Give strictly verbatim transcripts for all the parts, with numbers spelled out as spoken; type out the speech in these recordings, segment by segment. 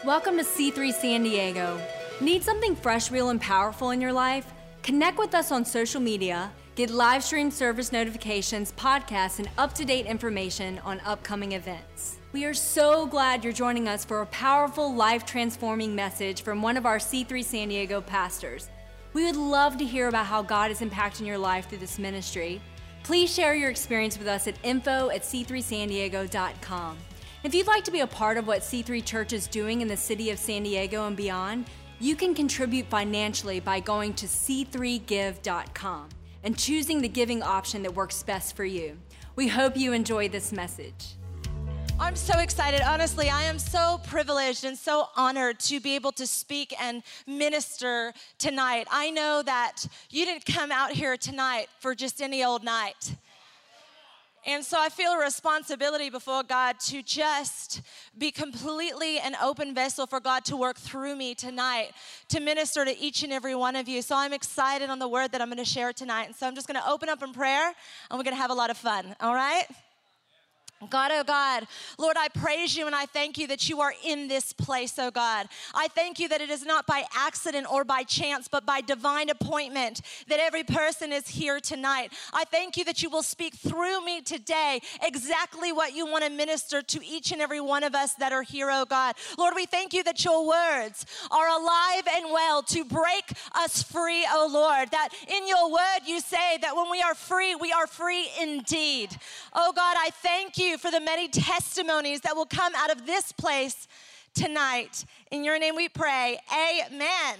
Welcome to C three San Diego. Need something fresh, real, and powerful in your life? Connect with us on social media, get live stream service notifications, podcasts, and up-to-date information on upcoming events. We are so glad you're joining us for a powerful, life-transforming message from one of our C three San Diego pastors. We would love to hear about how God is impacting your life through this ministry. Please share your experience with us at info at c three san diego dot com. If you'd like to be a part of what C three Church is doing in the city of San Diego and beyond, you can contribute financially by going to c three give dot com and choosing the giving option that works best for you. We hope you enjoy this message. I'm so excited. Honestly, I am so privileged and so honored to be able to speak and minister tonight. I know that you didn't come out here tonight for just any old night. And so I feel a responsibility before God to just be completely an open vessel for God to work through me tonight, to minister to each and every one of you. So I'm excited on the word that I'm going to share tonight. And so I'm just going to open up in prayer, and we're going to have a lot of fun, all right? God, oh God, Lord, I praise you and I thank you that you are in this place, oh God. I thank you that it is not by accident or by chance, but by divine appointment that every person is here tonight. I thank you that you will speak through me today exactly what you want to minister to each and every one of us that are here, oh God. Lord, we thank you that your words are alive and well to break us free, oh Lord, that in your word you say that when we are free, we are free indeed. Oh God, I thank you for the many testimonies that will come out of this place tonight. In your name we pray, amen.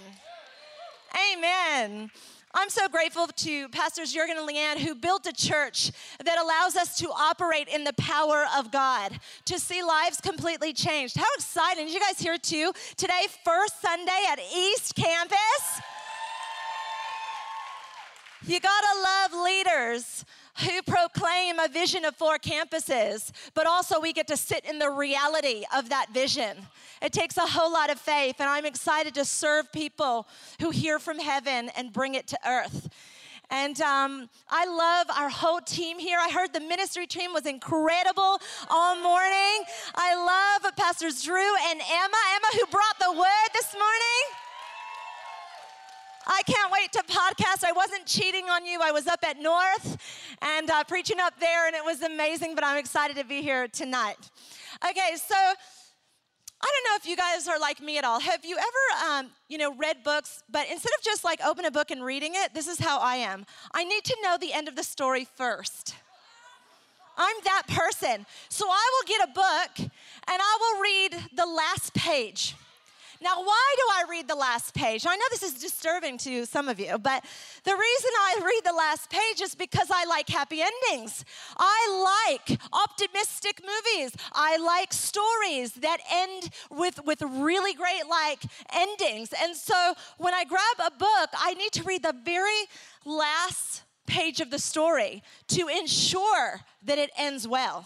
Amen. I'm so grateful to Pastors Jurgen and Leanne who built a church that allows us to operate in the power of God, to see lives completely changed. How exciting. Did you guys hear too? Today, first Sunday at East Campus. You gotta love leaders who proclaim a vision of four campuses, but also we get to sit in the reality of that vision. It takes a whole lot of faith, and I'm excited to serve people who hear from heaven and bring it to earth. And um, I love our whole team here. I heard the ministry team was incredible all morning. I love Pastors Drew and Emma. Emma, who brought the word this morning. I can't wait to podcast. I wasn't cheating on you. I was up at North and uh, preaching up there, and it was amazing, but I'm excited to be here tonight. Okay, so I don't know if you guys are like me at all. Have you ever, um, you know, read books, but instead of just like open a book and reading it, this is how I am. I need to know the end of the story first. I'm that person. So I will get a book, and I will read the last page. Now, why do I read the last page? I know this is disturbing to some of you, but the reason I read the last page is because I like happy endings. I like optimistic movies. I like stories that end with, with really great like endings. And so when I grab a book, I need to read the very last page of the story to ensure that it ends well.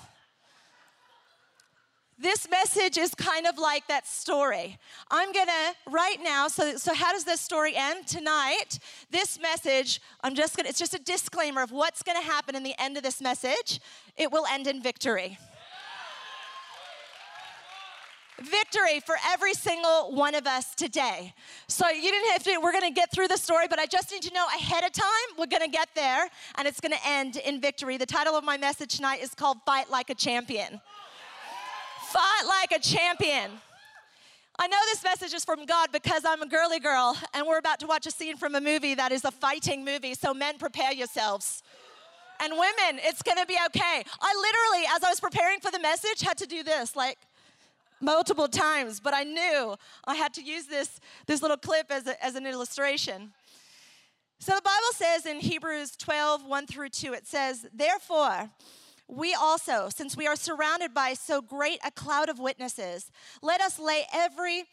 This message is kind of like that story. I'm gonna, right now, so, so how does this story end? Tonight, this message, I'm just gonna, it's just a disclaimer of what's gonna happen in the end of this message. It will end in victory. Victory for every single one of us today. So you didn't have to, we're gonna get through the story, but I just need to know ahead of time, we're gonna get there, and it's gonna end in victory. The title of my message tonight is called Fight Like a Champion. Fight like a champion. I know this message is from God because I'm a girly girl and we're about to watch a scene from a movie that is a fighting movie, so men, prepare yourselves. And women, it's gonna be okay. I literally, as I was preparing for the message, had to do this like multiple times, but I knew I had to use this, this little clip as, a, as an illustration. So the Bible says in Hebrews twelve, one through two, it says, therefore, we also, since we are surrounded by so great a cloud of witnesses, let us lay every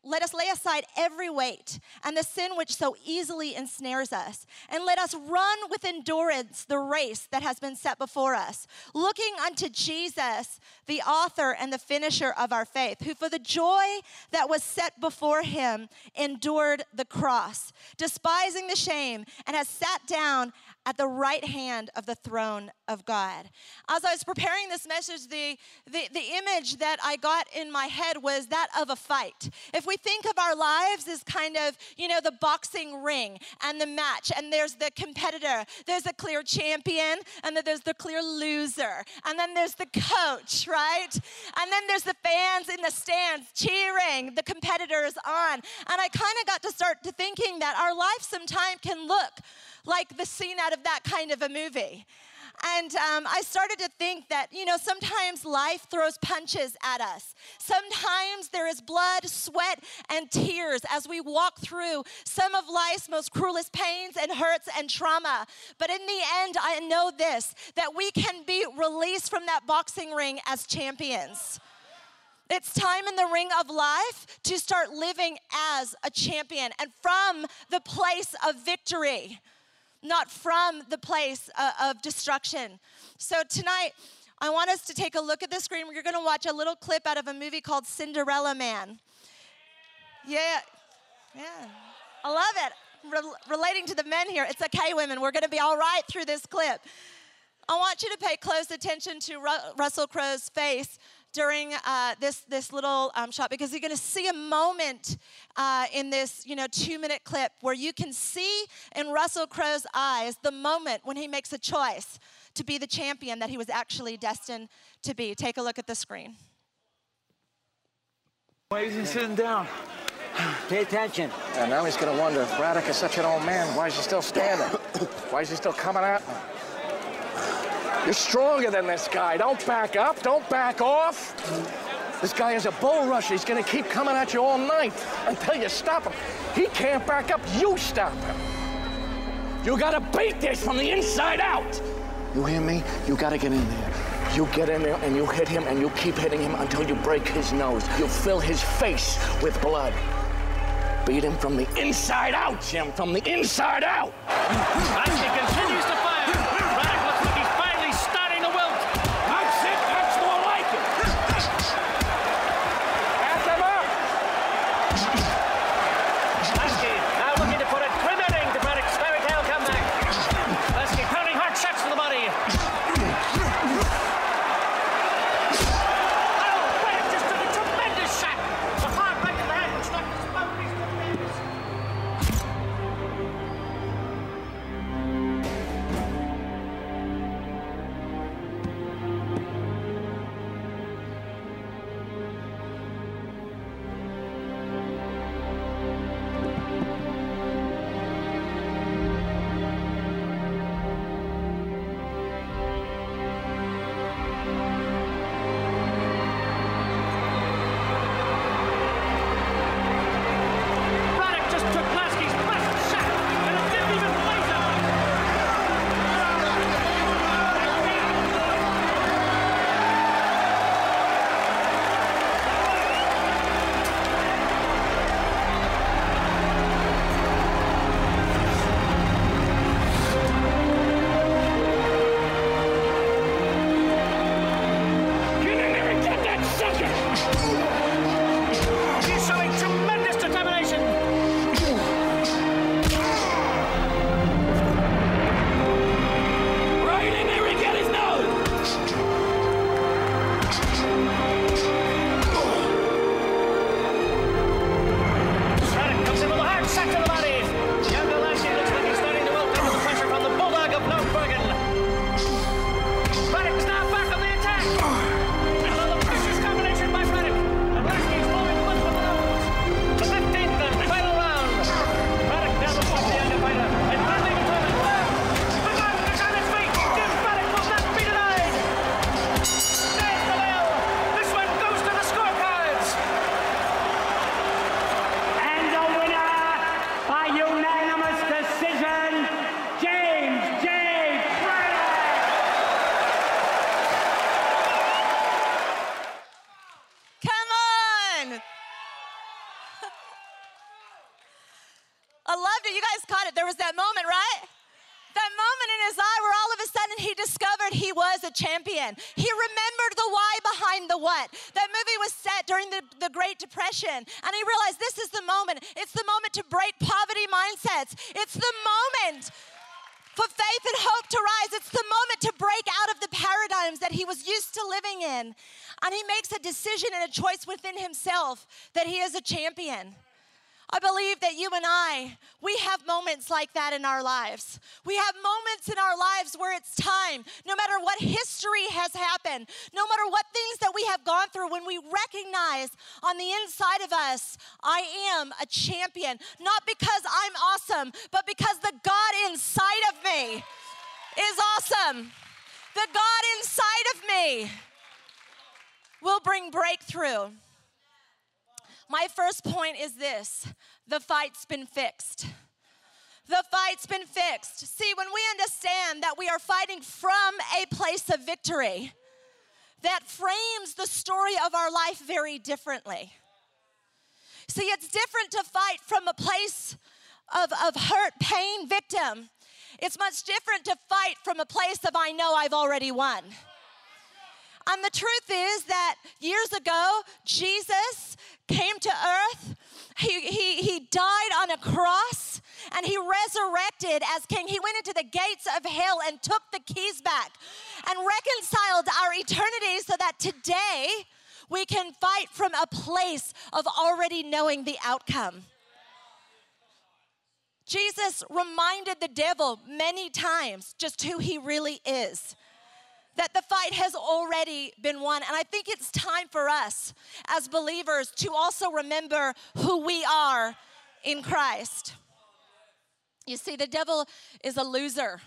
let us lay aside every weight and the sin which so easily ensnares us, and let us run with endurance the race that has been set before us, looking unto Jesus, the author and the finisher of our faith, who for the joy that was set before him endured the cross, despising the shame, and has sat down at the right hand of the throne of God. As I was preparing this message, the, the, the image that I got in my head was that of a fight. If we think of our lives as kind of, you know, the boxing ring and the match, and there's the competitor, there's a clear champion, and then there's the clear loser, and then there's the coach, right? And then there's the fans in the stands cheering the competitors on. And I kind of got to start to thinking that our life sometimes can look like the scene out of that kind of a movie. And um, I started to think that, you know, sometimes life throws punches at us. Sometimes there is blood, sweat, and tears as we walk through some of life's most cruelest pains and hurts and trauma. But in the end, I know this, that we can be released from that boxing ring as champions. It's time in the ring of life to start living as a champion and from the place of victory, not from the place uh, of destruction. So tonight, I want us to take a look at the screen. You're going to watch a little clip out of a movie called Cinderella Man. Yeah, yeah, I love it. Re- relating to the men here, it's okay, women. We're going to be all right through this clip. I want you to pay close attention to Ru- Russell Crowe's face during uh, this this little um, shot, because you're going to see a moment uh, in this, you know, two-minute clip where you can see in Russell Crowe's eyes the moment when he makes a choice to be the champion that he was actually destined to be. Take a look at the screen. Why is he sitting down? Pay attention. And now he's going to wonder, if Braddock is such an old man, why is he still standing? Why is he still coming at me? You're stronger than this guy. Don't back up. Don't back off. This guy is a bull rusher. He's going to keep coming at you all night until you stop him. He can't back up. You stop him. You got to beat this from the inside out. You hear me? You got to get in there. You get in there and you hit him and you keep hitting him until you break his nose. You fill his face with blood. Beat him from the inside out, Jim. From the inside out. And he continues to fire. loved it. You guys caught it. There was that moment, right? That moment in his eye where all of a sudden he discovered he was a champion. He remembered the why behind the what. That movie was set during the, the Great Depression, and he realized this is the moment. It's the moment to break poverty mindsets. It's the moment for faith and hope to rise. It's the moment to break out of the paradigms that he was used to living in. And he makes a decision and a choice within himself that he is a champion. I believe that you and I, we have moments like that in our lives. We have moments in our lives where it's time, no matter what history has happened, no matter what things that we have gone through, when we recognize on the inside of us, I am a champion, not because I'm awesome, but because the God inside of me is awesome. The God inside of me will bring breakthrough. My first point is this: the fight's been fixed. The fight's been fixed. See, when we understand that we are fighting from a place of victory, that frames the story of our life very differently. See, it's different to fight from a place of, of hurt, pain, victim. It's much different to fight from a place of I know I've already won. And the truth is that years ago, Jesus came to earth. He, he, he died on a cross, and he resurrected as king. He went into the gates of hell and took the keys back and reconciled our eternity so that today we can fight from a place of already knowing the outcome. Jesus reminded the devil many times just who he really is, that the fight has already been won. And I think it's time for us as believers to also remember who we are in Christ. You see, the devil is a loser.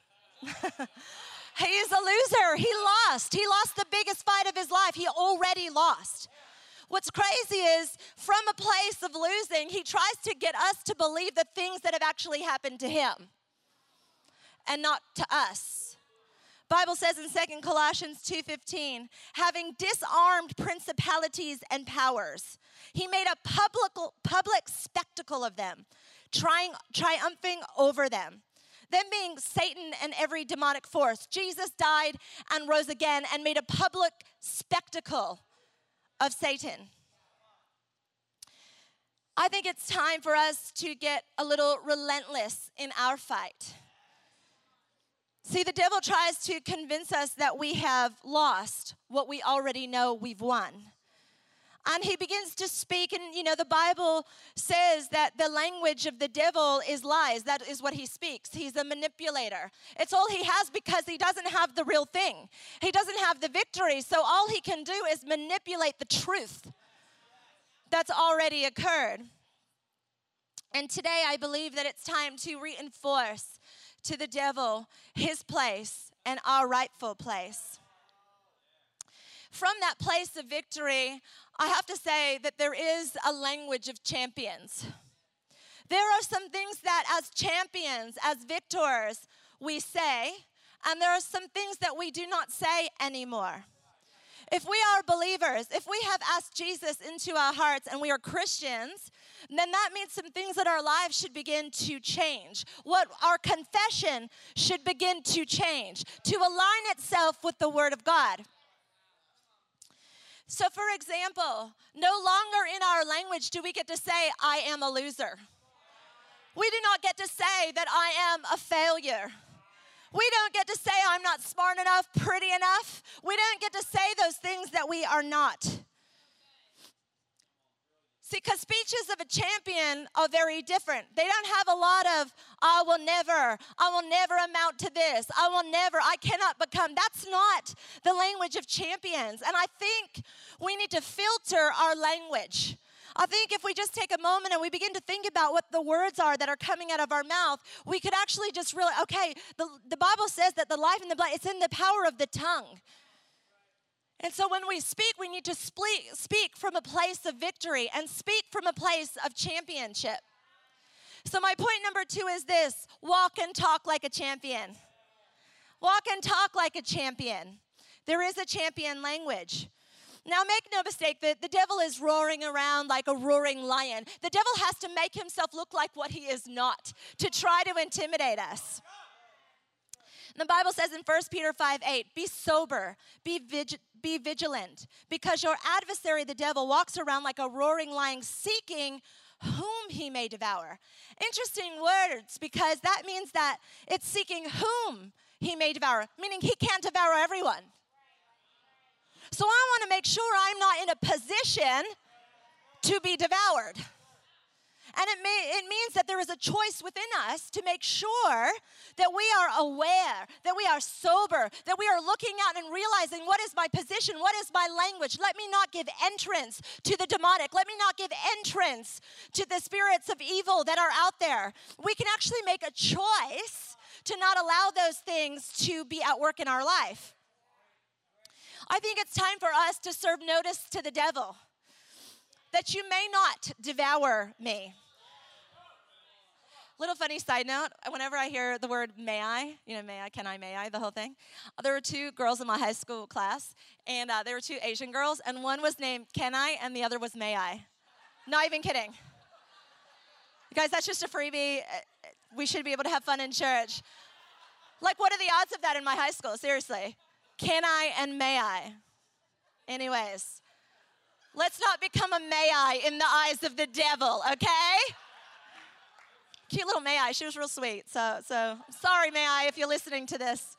He is a loser. He lost. He lost the biggest fight of his life. He already lost. What's crazy is, from a place of losing, he tries to get us to believe the things that have actually happened to him and not to us. Bible says in Second Colossians two fifteen, having disarmed principalities and powers, he made a public, public spectacle of them, trying, triumphing over them. Them being Satan and every demonic force. Jesus died and rose again and made a public spectacle of Satan. I think it's time for us to get a little relentless in our fight. See, the devil tries to convince us that we have lost what we already know we've won. And he begins to speak, and you know, the Bible says that the language of the devil is lies. That is what he speaks. He's a manipulator. It's all he has because he doesn't have the real thing. He doesn't have the victory, so all he can do is manipulate the truth that's already occurred. And today I believe that it's time to reinforce to the devil his place and our rightful place. From that place of victory, I have to say that there is a language of champions. There are some things that as champions, as victors, we say, and there are some things that we do not say anymore. If we are believers, if we have asked Jesus into our hearts and we are Christians, then that means some things in our lives should begin to change. What our confession should begin to change, to align itself with the Word of God. So, for example, no longer in our language do we get to say, I am a loser. We do not get to say that I am a failure. We don't get to say I'm not smart enough, pretty enough. We don't get to say those things that we are not. See, because speeches of a champion are very different. They don't have a lot of, I will never, I will never amount to this. I will never, I cannot become. That's not the language of champions. And I think we need to filter our language. I think if we just take a moment and we begin to think about what the words are that are coming out of our mouth, we could actually just realize, okay, the, the Bible says that the life and the blood, it's in the power of the tongue. And so when we speak, we need to speak, speak from a place of victory and speak from a place of championship. So my point number two is this: walk and talk like a champion. Walk and talk like a champion. There is a champion language. Now, make no mistake, that the devil is roaring around like a roaring lion. The devil has to make himself look like what he is not to try to intimidate us. And the Bible says in First Peter five eight, be sober, be, vig- be vigilant, because your adversary, the devil, walks around like a roaring lion, seeking whom he may devour. Interesting words, because that means that it's seeking whom he may devour, meaning he can't devour everyone. So I want to make sure I'm not in a position to be devoured. And it, may, it means that there is a choice within us to make sure that we are aware, that we are sober, that we are looking out and realizing what is my position, what is my language. Let me not give entrance to the demonic. Let me not give entrance to the spirits of evil that are out there. We can actually make a choice to not allow those things to be at work in our life. I think it's time for us to serve notice to the devil that you may not devour me. Little funny side note, whenever I hear the word may I, you know, may I, can I, may I, the whole thing. There were two girls in my high school class, and uh, they were two Asian girls, and one was named Can I, and the other was May I. Not even kidding. You guys, that's just a freebie. We should be able to have fun in church. Like, what are the odds of that in my high school? Seriously. Can I and may I? Anyways, let's not become a may I in the eyes of the devil, okay? Cute little May I. She was real sweet. So, so sorry, May I, if you're listening to this.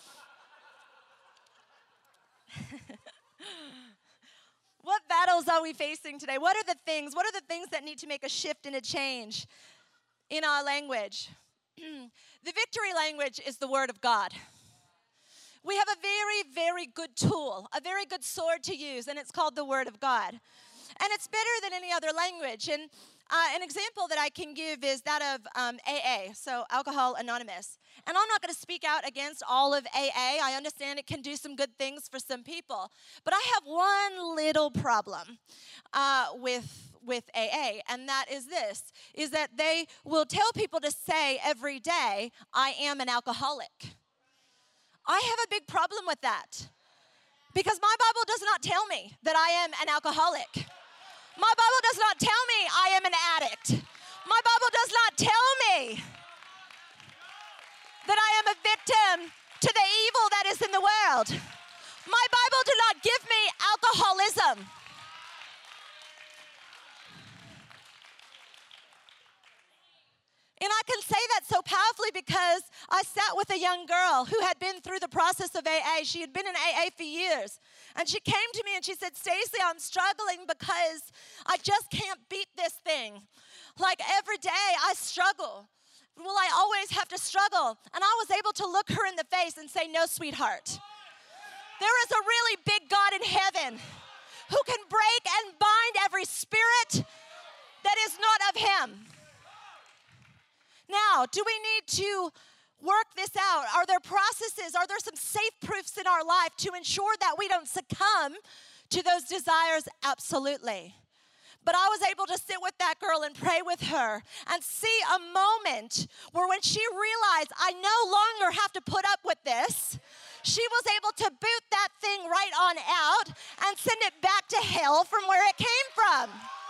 What battles are we facing today? What are the things? What are the things that need to make a shift and a change in our language? The victory language is the Word of God. We have a very, very good tool, a very good sword to use, and it's called the Word of God. And it's better than any other language. And uh, an example that I can give is that of um, A A, so Alcohol Anonymous. And I'm not going to speak out against all of A A. I understand it can do some good things for some people. But I have one little problem uh, with with A A, and that is this, is that they will tell people to say every day, I am an alcoholic. I have a big problem with that because my Bible does not tell me that I am an alcoholic. My Bible does not tell me I am an addict. My Bible does not tell me that I am a victim to the evil that is in the world. My Bible does not give me alcoholism. And I can say that so powerfully because I sat with a young girl who had been through the process of A A. She had been in A A for years. And she came to me and she said, Stacey, I'm struggling because I just can't beat this thing. Like every day I struggle. Will I always have to struggle? And I was able to look her in the face and say, no, sweetheart. There is a really big God in heaven who can break and bind every spirit that is not of him. Now, do we need to work this out? Are there processes? Are there some safe proofs in our life to ensure that we don't succumb to those desires? Absolutely. But I was able to sit with that girl and pray with her and see a moment where when she realized I no longer have to put up with this, she was able to boot that thing right on out and send it back to hell from where it came from.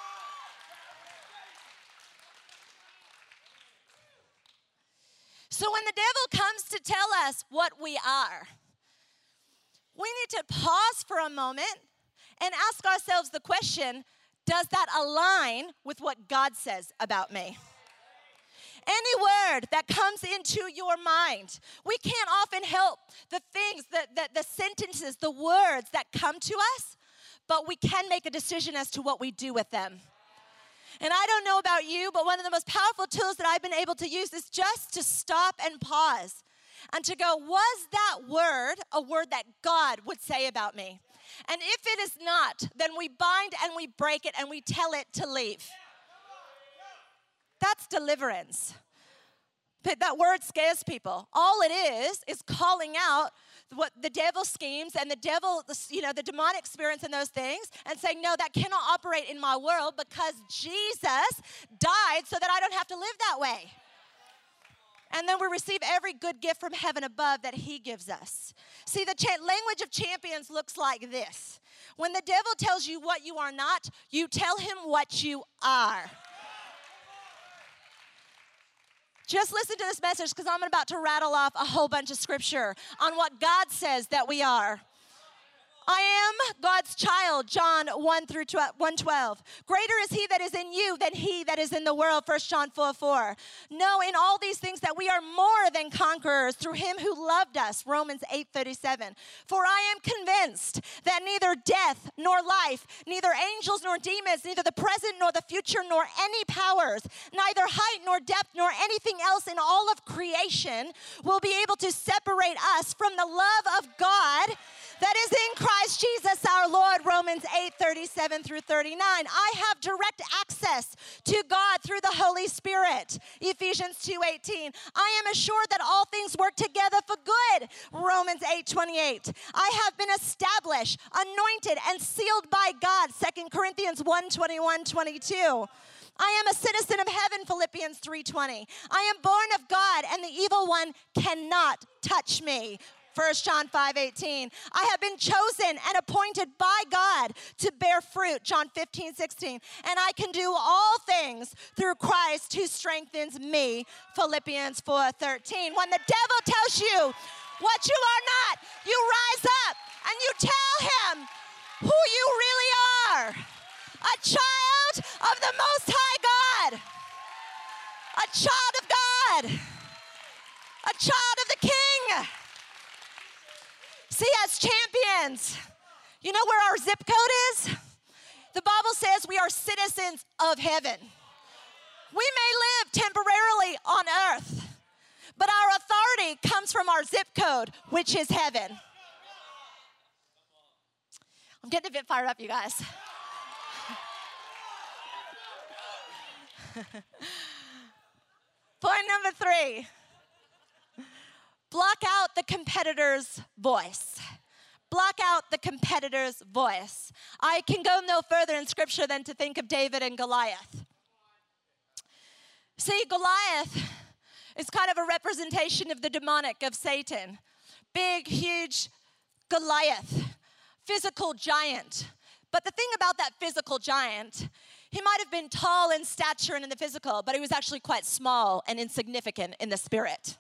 So when the devil comes to tell us what we are, we need to pause for a moment and ask ourselves the question, does that align with what God says about me? Any word that comes into your mind, we can't often help the things, that, that the sentences, the words that come to us, but we can make a decision as to what we do with them. And I don't know about you, but one of the most powerful tools that I've been able to use is just to stop and pause and to go, was that word a word that God would say about me? And if it is not, then we bind and we break it and we tell it to leave. That's deliverance. But that word scares people. All it is is calling out what the devil schemes and the devil, you know, the demonic spirits and those things, and saying, no, that cannot operate in my world because Jesus died so that I don't have to live that way. And then we receive every good gift from heaven above that he gives us. See, the cha- language of champions looks like this. When the devil tells you what you are not, you tell him what you are. Just listen to this message because I'm about to rattle off a whole bunch of scripture on what God says that we are. I am God's child, John one through one twelve. Greater is he that is in you than he that is in the world, First John four four. Know in all these things that we are more than conquerors through him who loved us, Romans eight thirty-seven. For I am convinced that neither death nor life, neither angels nor demons, neither the present nor the future nor any powers, neither height nor depth nor anything else in all of creation will be able to separate us from the love of God that is in Christ Jesus our Lord, Romans eight thirty-seven through thirty-nine. I have direct access to God through the Holy Spirit, Ephesians two eighteen. I am assured that all things work together for good, Romans eight twenty-eight. I have been established, anointed, and sealed by God, Second Corinthians one twenty-one twenty-two. I am a citizen of heaven, Philippians three twenty. I am born of God, and the evil one cannot touch me, First John five eighteen. I have been chosen and appointed by God to bear fruit, John fifteen sixteen. And I can do all things through Christ who strengthens me, Philippians four thirteen. When the devil tells you what you are not, you rise up and you tell him who you really are. A child of the Most High God. A child of God. A child of the King. See, as champions, you know where our zip code is? The Bible says we are citizens of heaven. We may live temporarily on earth, but our authority comes from our zip code, which is heaven. I'm getting a bit fired up, you guys. Point number three. Block out the competitor's voice. Block out the competitor's voice. I can go no further in Scripture than to think of David and Goliath. See, Goliath is kind of a representation of the demonic, of Satan. Big, huge Goliath, physical giant. But the thing about that physical giant, he might have been tall in stature and in the physical, but he was actually quite small and insignificant in the spirit.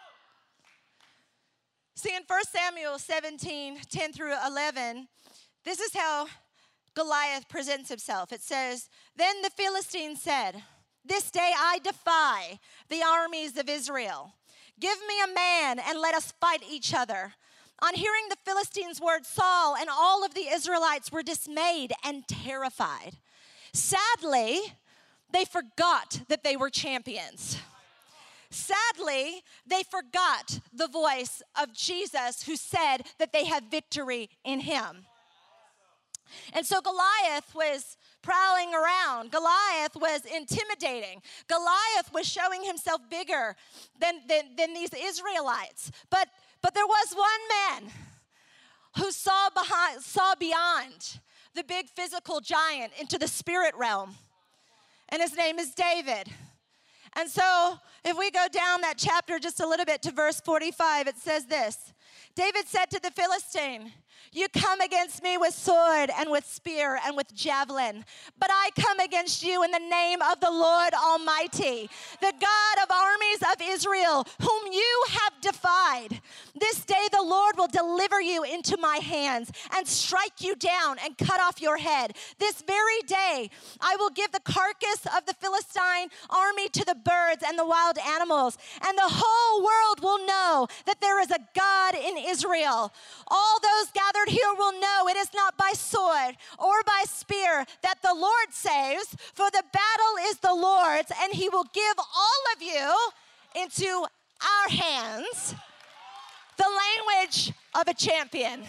See, in First Samuel seventeen, ten through eleven, this is how Goliath presents himself. It says, then the Philistine said, this day I defy the armies of Israel. Give me a man and let us fight each other. On hearing the Philistines' word, Saul and all of the Israelites were dismayed and terrified. Sadly, they forgot that they were champions. Sadly, they forgot the voice of Jesus who said that they had victory in him. And so Goliath was prowling around. Goliath was intimidating. Goliath was showing himself bigger than, than, than these Israelites. But, but there was one man who saw, behind, saw beyond the big physical giant into the spirit realm. And his name is David. And so if we go down that chapter just a little bit to verse forty-five, it says this. David said to the Philistine, you come against me with sword and with spear and with javelin, but I come against you in the name of the Lord Almighty, the God of armies of Israel, whom you have defied. This day the Lord will deliver you into my hands and strike you down and cut off your head. This very day I will give the carcass of the Philistine army to the birds and the wild animals, and the whole world will know that there is a God in Israel. All those gathered here will know it is not by sword or by spear that the Lord saves, for the battle is the Lord's, and he will give all of you into our hands. The language of a champion.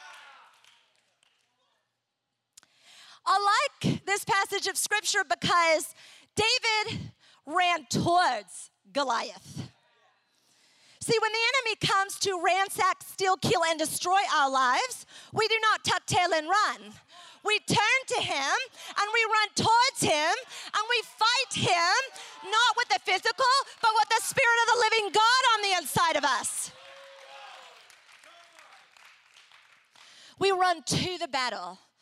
I like this passage of Scripture because David ran towards Goliath. See, when the enemy comes to ransack, steal, kill, and destroy our lives, we do not tuck tail and run. We turn to him, and we run towards him, and we fight him, not with the physical, but with the Spirit of the living God on the inside of us. We run to the battle.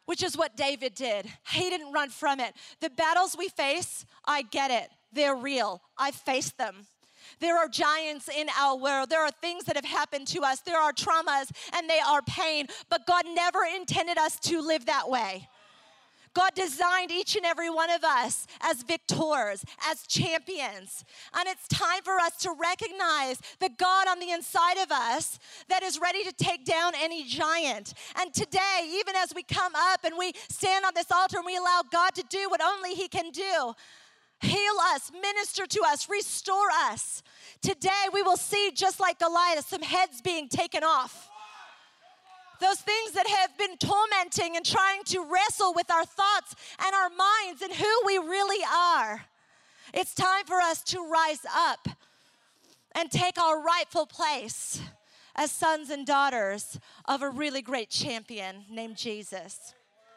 which is what David did. He didn't run from it. The battles we face, I get it. They're real. I faced them. There are giants in our world. There are things that have happened to us. There are traumas and they are pain. But God never intended us to live that way. God designed each and every one of us as victors, as champions. And it's time for us to recognize the God on the inside of us that is ready to take down any giant. And today, even as we come up and we stand on this altar and we allow God to do what only He can do, heal us, minister to us, restore us. Today we will see, just like Goliath, some heads being taken off. Those things that have been tormenting and trying to wrestle with our thoughts and our minds and who we really are. It's time for us to rise up and take our rightful place as sons and daughters of a really great champion named Jesus.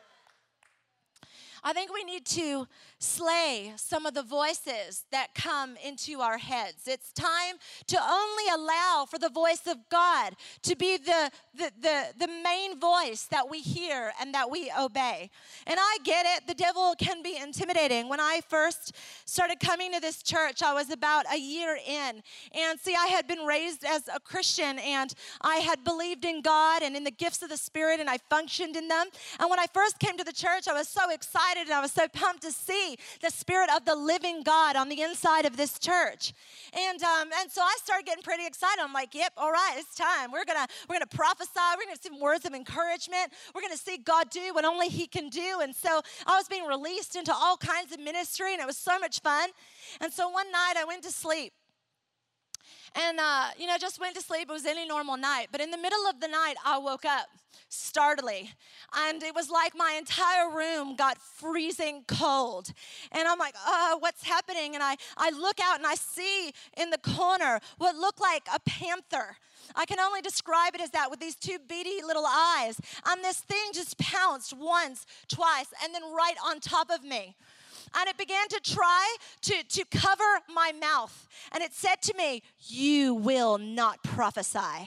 I think we need to slay some of the voices that come into our heads. It's time to only allow for the voice of God to be the, the, the, the main voice that we hear and that we obey. And I get it, the devil can be intimidating. When I first started coming to this church, I was about a year in. And see, I had been raised as a Christian, and I had believed in God and in the gifts of the Spirit, and I functioned in them. And when I first came to the church, I was so excited. And I was so pumped to see the Spirit of the living God on the inside of this church. And um, and so I started getting pretty excited. I'm like, yep, all right, it's time. We're gonna we're gonna prophesy. We're gonna see some words of encouragement. We're gonna see God do what only He can do. And so I was being released into all kinds of ministry, and it was so much fun. And so one night I went to sleep. And, uh, you know, just went to sleep. It was any normal night. But in the middle of the night, I woke up startlingly. And it was like my entire room got freezing cold. And I'm like, oh, what's happening? And I, I look out and I see in the corner what looked like a panther. I can only describe it as that, with these two beady little eyes. And this thing just pounced once, twice, and then right on top of me. And it began to try to, to cover my mouth. And it said to me, you will not prophesy.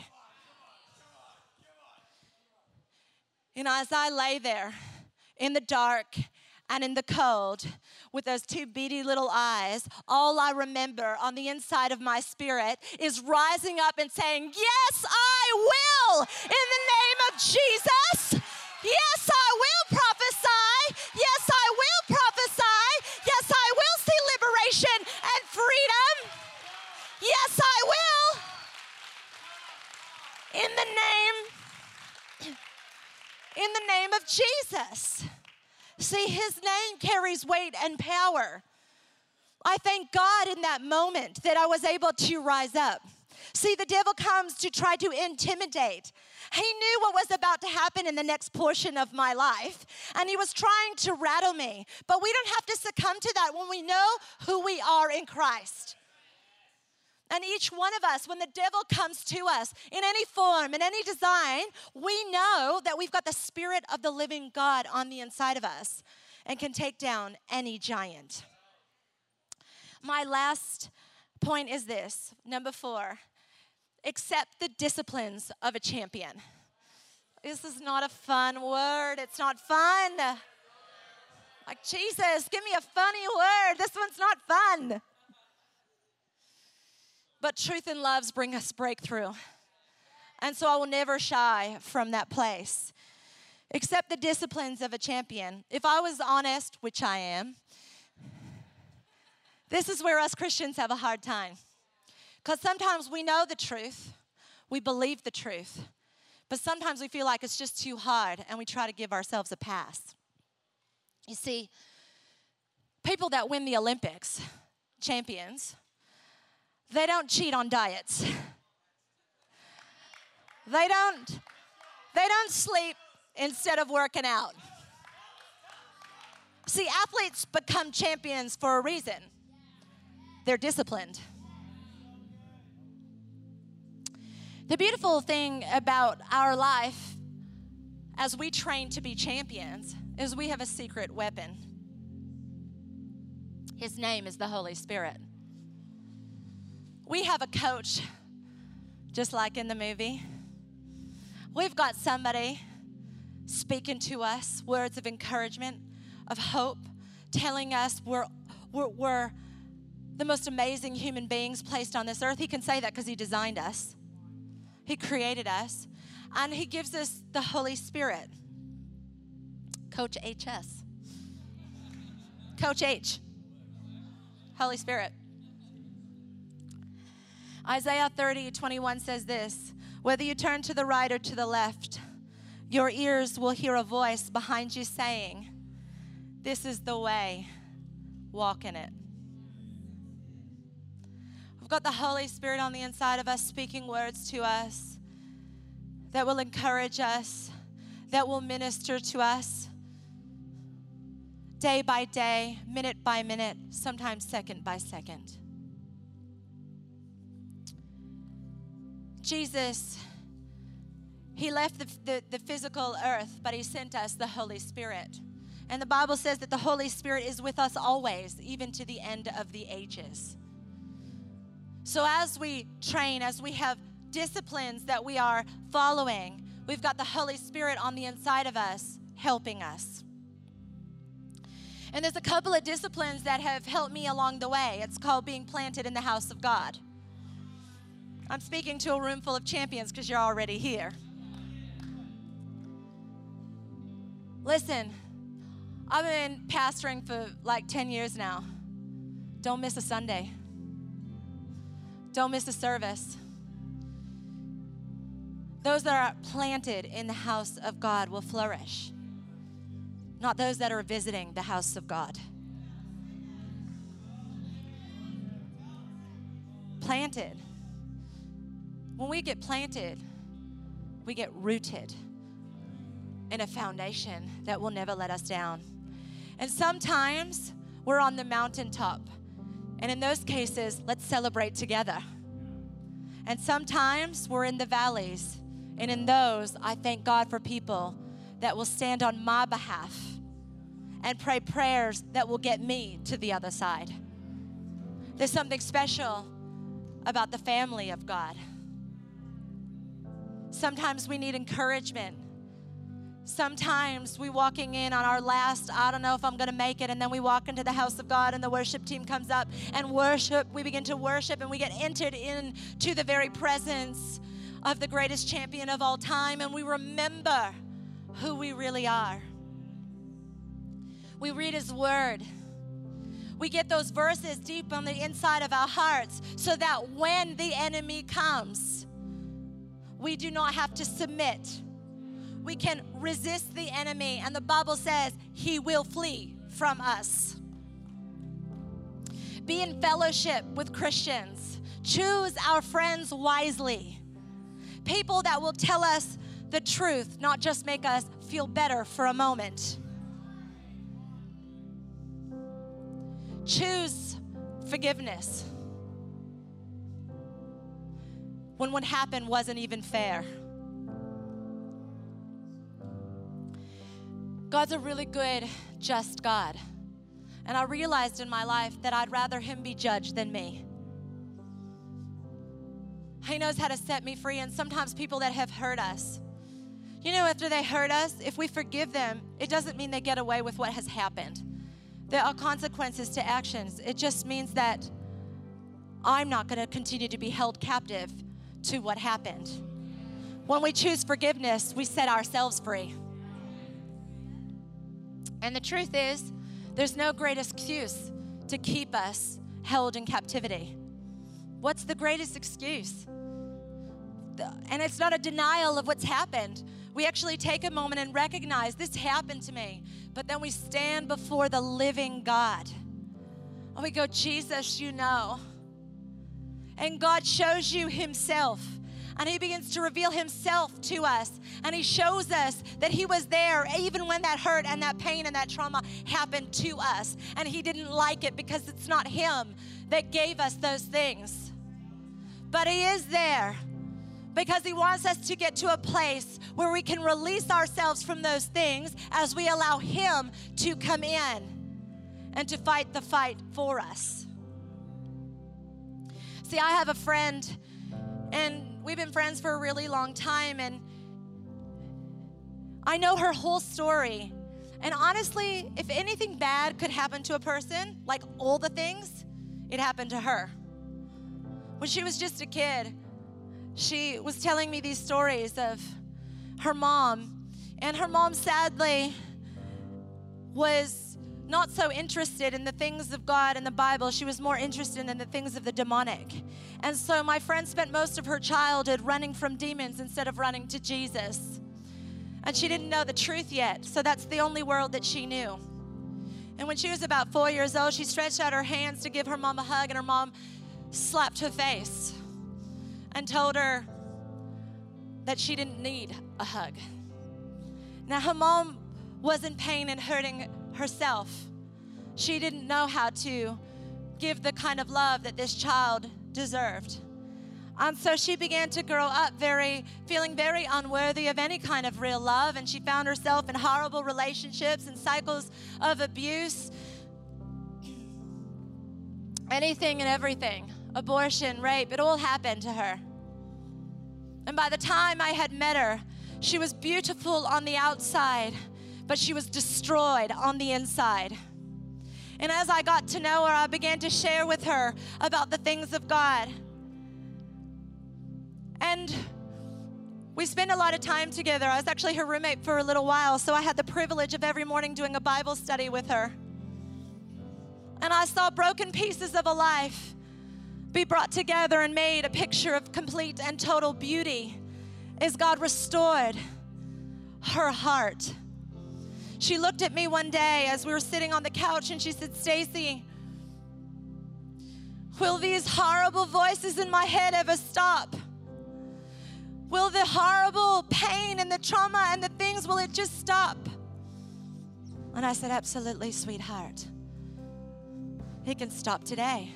You know, as I lay there in the dark and in the cold with those two beady little eyes, all I remember on the inside of my spirit is rising up and saying, yes, I will, in the name of Jesus. Yes, I will prophesy. Yes, I will prophesy. Yes, I will see liberation and freedom. Yes, I will. In the name, in the name of Jesus. See, His name carries weight and power. I thank God in that moment that I was able to rise up. See, the devil comes to try to intimidate. He knew what was about to happen in the next portion of my life, and he was trying to rattle me. But we don't have to succumb to that when we know who we are in Christ. And each one of us, when the devil comes to us in any form, in any design, we know that we've got the Spirit of the living God on the inside of us and can take down any giant. My last point is this, number four. Accept the disciplines of a champion. This is not a fun word. It's not fun. Like, Jesus, give me a funny word. This one's not fun. But truth and loves bring us breakthrough. And so I will never shy from that place. Accept the disciplines of a champion. If I was honest, which I am, this is where us Christians have a hard time. Because sometimes we know the truth, we believe the truth, but sometimes we feel like it's just too hard and we try to give ourselves a pass. You see, people that win the Olympics, champions, they don't cheat on diets. They don't, they don't sleep instead of working out. See, athletes become champions for a reason. They're disciplined. The beautiful thing about our life as we train to be champions is we have a secret weapon. His name is the Holy Spirit. We have a coach, just like in the movie. We've got somebody speaking to us words of encouragement, of hope, telling us we're, we're, we're the most amazing human beings placed on this earth. He can say that because he designed us. He created us. And he gives us the Holy Spirit. Coach H S. Coach H. Holy Spirit. Isaiah thirty, twenty-one says this, whether you turn to the right or to the left, your ears will hear a voice behind you saying, this is the way, walk in it. We've got the Holy Spirit on the inside of us speaking words to us that will encourage us, that will minister to us day by day, minute by minute, sometimes second by second. Jesus, he left the, the, the physical earth, but he sent us the Holy Spirit. And the Bible says that the Holy Spirit is with us always, even to the end of the ages. So as we train, as we have disciplines that we are following, we've got the Holy Spirit on the inside of us, helping us. And there's a couple of disciplines that have helped me along the way. It's called being planted in the house of God. I'm speaking to a room full of champions because you're already here. Listen, I've been pastoring for like ten years now. Don't miss a Sunday. Don't miss a service. Those that are planted in the house of God will flourish, not those that are visiting the house of God. Planted. When we get planted, we get rooted in a foundation that will never let us down. And sometimes we're on the mountaintop. And in those cases, let's celebrate together. And sometimes we're in the valleys. And in those, I thank God for people that will stand on my behalf and pray prayers that will get me to the other side. There's something special about the family of God. Sometimes we need encouragement. Sometimes we walking in on our last, I don't know if I'm going to make it, and then we walk into the house of God and the worship team comes up and worship. We begin to worship and we get entered into the very presence of the greatest champion of all time, and we remember who we really are. We read his word. We get those verses deep on the inside of our hearts so that when the enemy comes, we do not have to submit. We can resist the enemy, and the Bible says he will flee from us. Be in fellowship with Christians. Choose our friends wisely. People that will tell us the truth, not just make us feel better for a moment. Choose forgiveness when what happened wasn't even fair. God's a really good, just God. And I realized in my life that I'd rather him be judged than me. He knows how to set me free, and sometimes people that have hurt us, you know, after they hurt us, if we forgive them, it doesn't mean they get away with what has happened. There are consequences to actions. It just means that I'm not going to continue to be held captive to what happened. When we choose forgiveness, we set ourselves free. And the truth is, there's no great excuse to keep us held in captivity. What's the greatest excuse? And it's not a denial of what's happened. We actually take a moment and recognize this happened to me. But then we stand before the living God. And we go, Jesus, you know. And God shows you himself. And he begins to reveal himself to us. And he shows us that he was there even when that hurt and that pain and that trauma happened to us. And he didn't like it because it's not him that gave us those things. But he is there because he wants us to get to a place where we can release ourselves from those things as we allow him to come in and to fight the fight for us. See, I have a friend, and we've been friends for a really long time, and I know her whole story. And honestly, if anything bad could happen to a person, like all the things, it happened to her. When she was just a kid, she was telling me these stories of her mom. And her mom, sadly, was not so interested in the things of God and the Bible. She was more interested in the things of the demonic. And so my friend spent most of her childhood running from demons instead of running to Jesus. And she didn't know the truth yet, so that's the only world that she knew. And when she was about four years old, she stretched out her hands to give her mom a hug, and her mom slapped her face and told her that she didn't need a hug. Now, her mom was in pain and hurting herself. She didn't know how to give the kind of love that this child deserved. And so she began to grow up very, feeling very unworthy of any kind of real love, and she found herself in horrible relationships and cycles of abuse. Anything and everything, abortion, rape, it all happened to her. And by the time I had met her, she was beautiful on the outside, but she was destroyed on the inside. And as I got to know her, I began to share with her about the things of God. And we spent a lot of time together. I was actually her roommate for a little while, so I had the privilege of every morning doing a Bible study with her. And I saw broken pieces of a life be brought together and made a picture of complete and total beauty as God restored her heart. She looked at me one day as we were sitting on the couch and she said, "Stacy, will these horrible voices in my head ever stop? Will the horrible pain and the trauma and the things, will it just stop?" And I said, "Absolutely, sweetheart. It can stop today."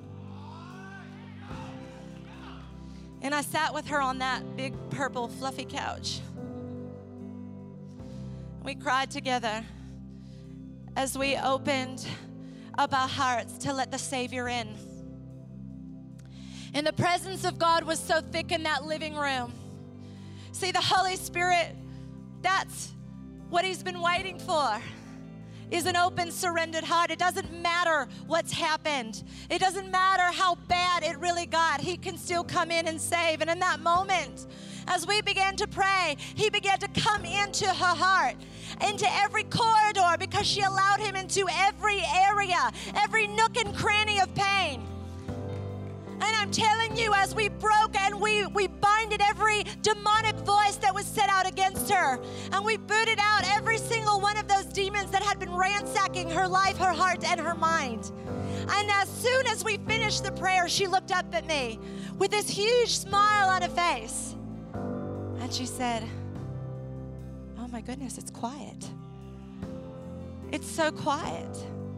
And I sat with her on that big purple fluffy couch. We cried together as we opened up our hearts to let the Savior in. And the presence of God was so thick in that living room. See, the Holy Spirit, that's what He's been waiting for, is an open, surrendered heart. It doesn't matter what's happened. It doesn't matter how bad it really got. He can still come in and save. And in that moment, as we began to pray, He began to come into her heart, into every corridor, because she allowed Him into every area, every nook and cranny of pain. And I'm telling you, as we broke and we, we binded every demonic voice that was set out against her, and we booted out every single one of those demons that had been ransacking her life, her heart, and her mind. And as soon as we finished the prayer, she looked up at me with this huge smile on her face. And she said, "Oh my goodness, it's quiet. It's so quiet."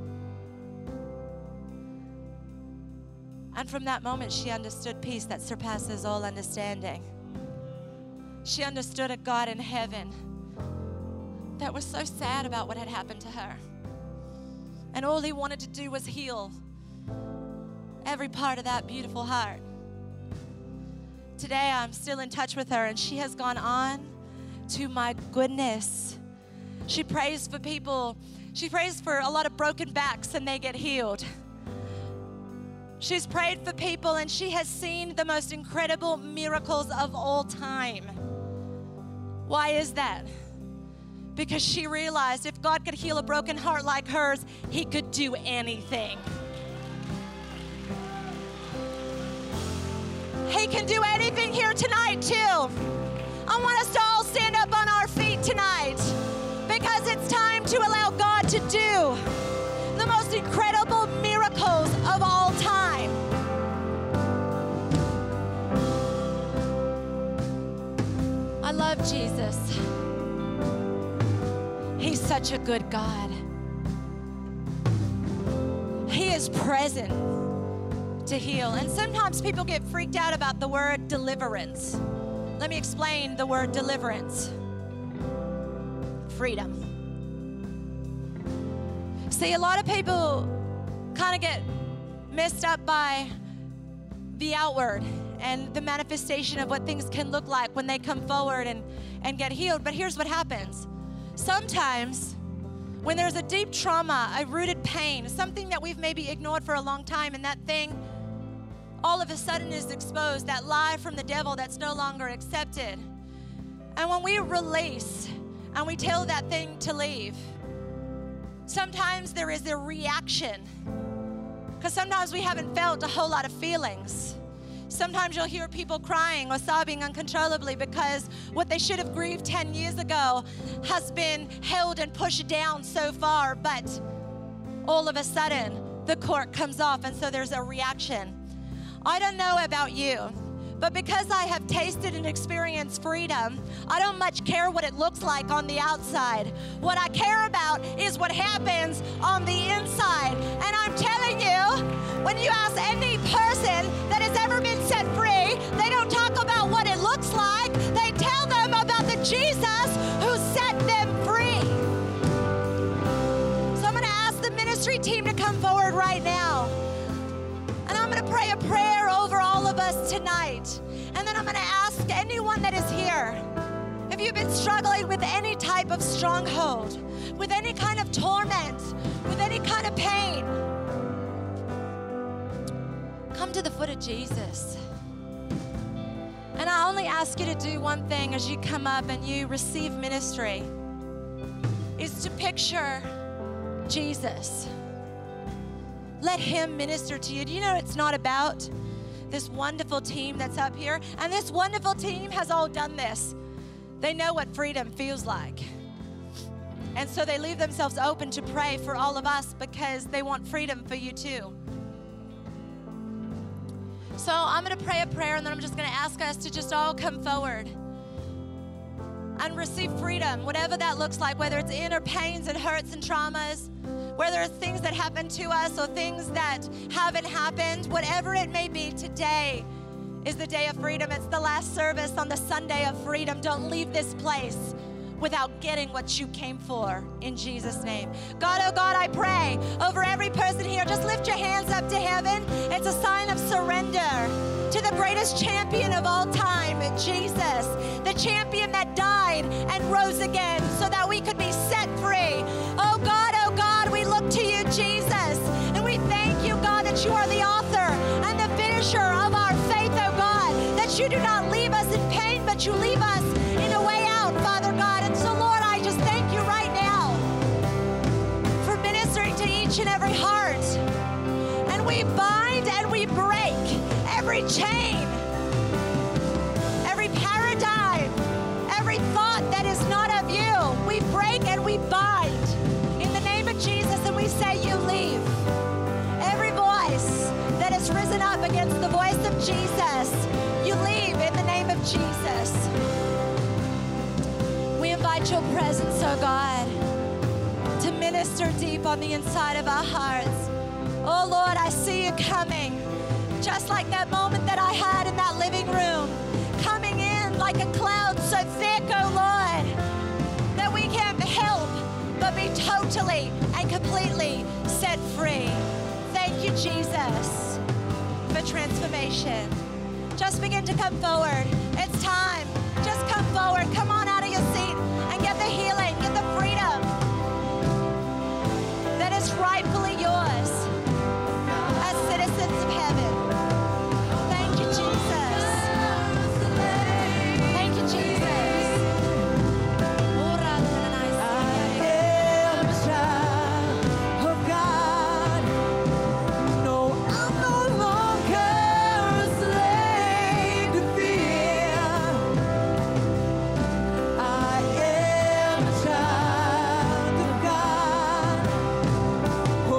And from that moment, she understood peace that surpasses all understanding. She understood a God in heaven that was so sad about what had happened to her. And all He wanted to do was heal every part of that beautiful heart. Today, I'm still in touch with her, and she has gone on to, my goodness, she prays for people. She prays for a lot of broken backs, and they get healed. She's prayed for people, and she has seen the most incredible miracles of all time. Why is that? Because she realized if God could heal a broken heart like hers, He could do anything. He can do anything here tonight, too. I want us to all stand up on our feet tonight, because it's time to allow God to do the most incredible miracles of all time. I love Jesus. He's such a good God. He is present to heal. And sometimes people get freaked out about the word deliverance. Let me explain the word deliverance. Freedom. See, a lot of people kind of get messed up by the outward and the manifestation of what things can look like when they come forward and, and get healed. But here's what happens. Sometimes when there's a deep trauma, a rooted pain, something that we've maybe ignored for a long time, and that thing all of a sudden is exposed, that lie from the devil that's no longer accepted. And when we release and we tell that thing to leave, sometimes there is a reaction, because sometimes we haven't felt a whole lot of feelings. Sometimes you'll hear people crying or sobbing uncontrollably because what they should have grieved ten years ago has been held and pushed down so far, but all of a sudden the cork comes off, and so there's a reaction. I don't know about you, but because I have tasted and experienced freedom, I don't much care what it looks like on the outside. What I care about is what happens on the inside. And I'm telling you, when you ask any person that has ever been set free, they don't talk about what it looks like. They tell them about the Jesus who set them free. So I'm going to ask the ministry team to come forward right now. And I'm going to pray a prayer over all of us tonight. And then I'm going to ask anyone that is here, if you've been struggling with any type of stronghold, with any kind of torment, with any kind of pain, come to the foot of Jesus. And I only ask you to do one thing as you come up and you receive ministry, is to picture Jesus. Let him minister to you. Do you know it's not about this wonderful team that's up here? And this wonderful team has all done this. They know what freedom feels like. And so they leave themselves open to pray for all of us because they want freedom for you too. So I'm going to pray a prayer, and then I'm just going to ask us to just all come forward and receive freedom, whatever that looks like, whether it's inner pains and hurts and traumas, whether it's things that happen to us or things that haven't happened, whatever it may be, today is the day of freedom. It's the last service on the Sunday of freedom. Don't leave this place without getting what you came for, in Jesus' name. God, oh God, I pray over every person here. Just lift your hands up to heaven. It's a sign of surrender to the greatest champion of all time, Jesus, the champion that died and rose again so that we could be set free. Oh God, oh God, we look to you, Jesus, and we thank you, God, that you are the author and the finisher of our faith, oh God, that you do not leave us in pain, but you leave us in a way out, Father God. And so, Lord, I just thank you right now for ministering to each and every heart. And we bind and we break every chain, every paradigm, every thought that is not of you. We break and we bind in the name of Jesus, and we say you leave. Every voice that has risen up against the voice of Jesus, you leave in the name of Jesus. We invite your presence, oh God, to minister deep on the inside of our hearts. Oh Lord, I see you coming, just like that moment that I had in that living room, coming in like a cloud so thick, oh Lord, that we can't help but be totally and completely set free. Thank you, Jesus, for transformation. Just begin to come forward. It's time. Just come forward. Come on out of your seat and get the healing, get the freedom that is rightfully yours as citizens of heaven. Thank you, Jesus. Thank you, Jesus. I am a child of God.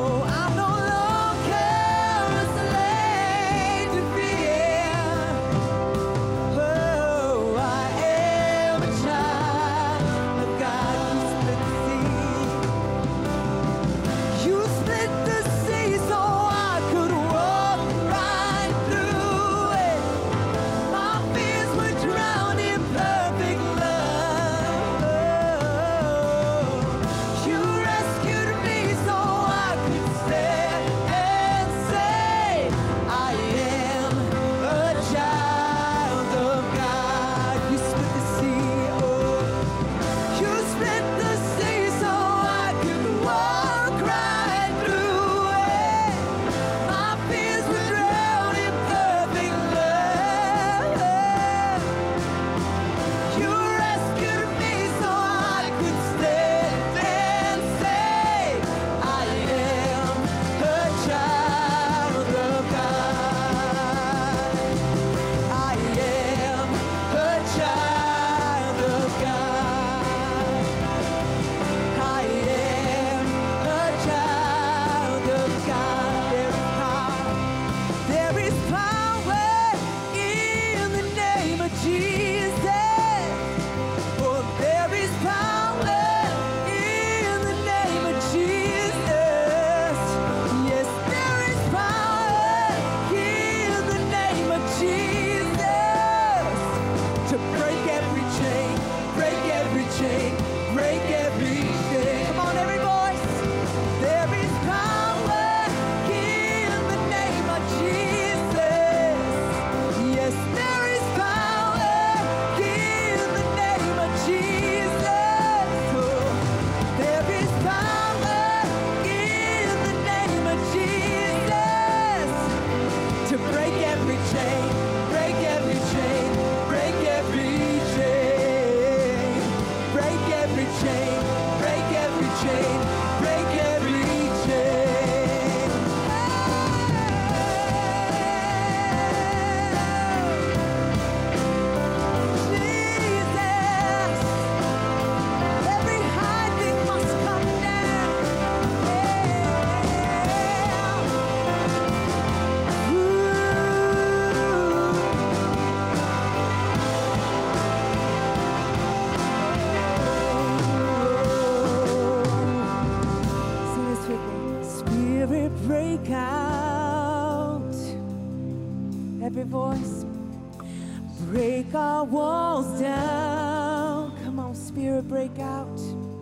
Spirit, break out. Every voice. Break our walls down. Come on, Spirit, break out.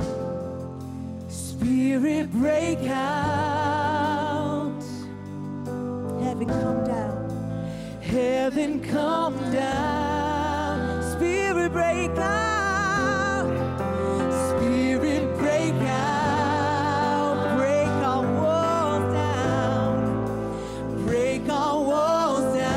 Spirit, break out. Heaven, come down. Heaven, come down. Spirit, break out. Spirit, break out. Break our walls down. Break our walls down.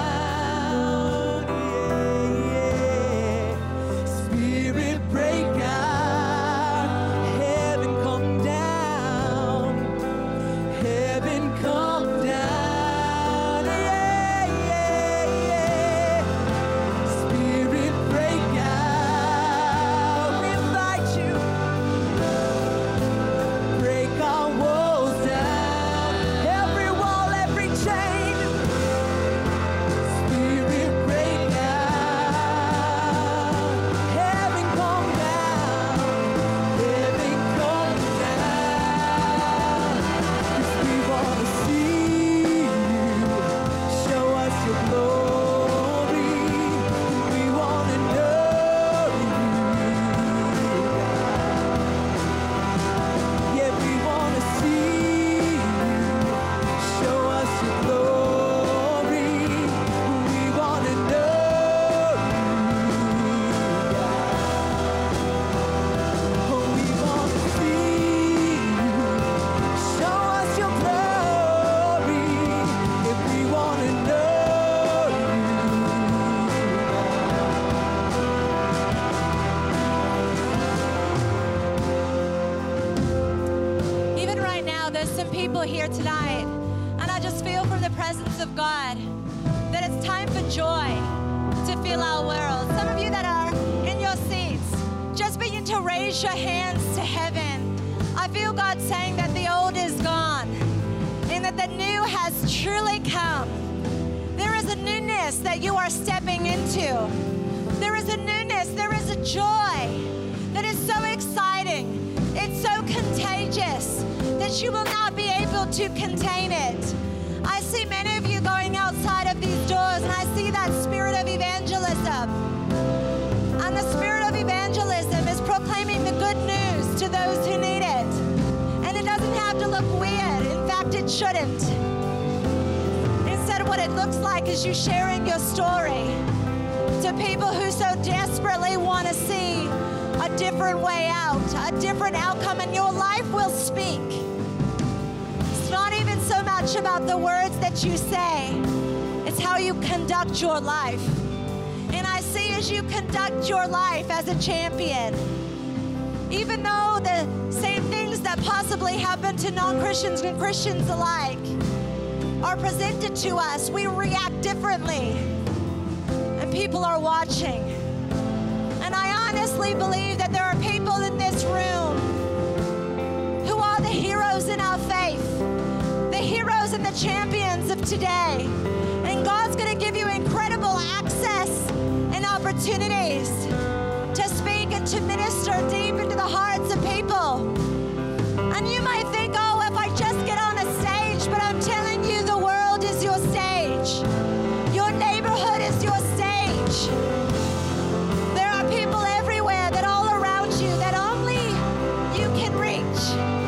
Here tonight, and I just feel from the presence of God that it's time for joy to fill our world. Some of you that are in your seats, just begin to raise your hands to heaven. I feel God saying that the old is gone and that the new has truly come. There is a newness that you are stepping into. There is a newness, there is a joy that is so exciting. It's so contagious that you will not be able to contain it. I see many of you going outside of these doors, and I see that spirit of evangelism. And the spirit of evangelism is proclaiming the good news to those who need it. And it doesn't have to look weird. In fact, it shouldn't. Instead, what it looks like is you sharing your story to people who so desperately want to see a different way out, a different outcome, and your life will speak. It's not even so much about the words that you say, it's how you conduct your life. And I see as you conduct your life as a champion, even though the same things that possibly happen to non-Christians and Christians alike are presented to us, we react differently. And people are watching. And I honestly believe that there are people in this room who are the heroes in our faith, the heroes and the champions of today. And God's going to give you incredible access and opportunities to speak and to minister deep into the hearts of people. And you might think, oh, if I just get on a stage, but I'm telling you, the world is your stage. Your neighborhood is your stage. There are people everywhere that all around you that only you can reach.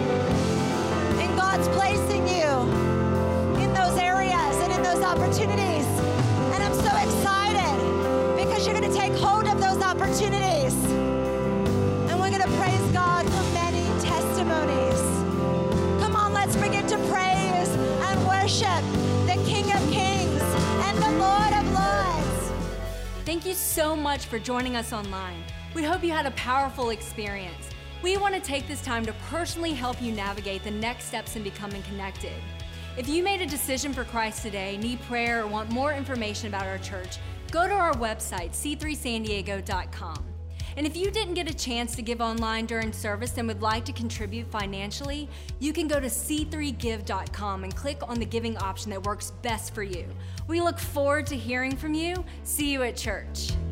And God's placing you in those areas and in those opportunities. And I'm so excited because you're going to take hold of those opportunities. And we're going to praise God for many testimonies. Come on, let's begin to praise and worship the King of Kings and the Lord of Lords. Thank you so much for joining us online. We hope you had a powerful experience. We want to take this time to personally help you navigate the next steps in becoming connected. If you made a decision for Christ today, need prayer, or want more information about our church, go to our website, c three san diego dot com. And if you didn't get a chance to give online during service and would like to contribute financially, you can go to c three give dot com and click on the giving option that works best for you. We look forward to hearing from you. See you at church.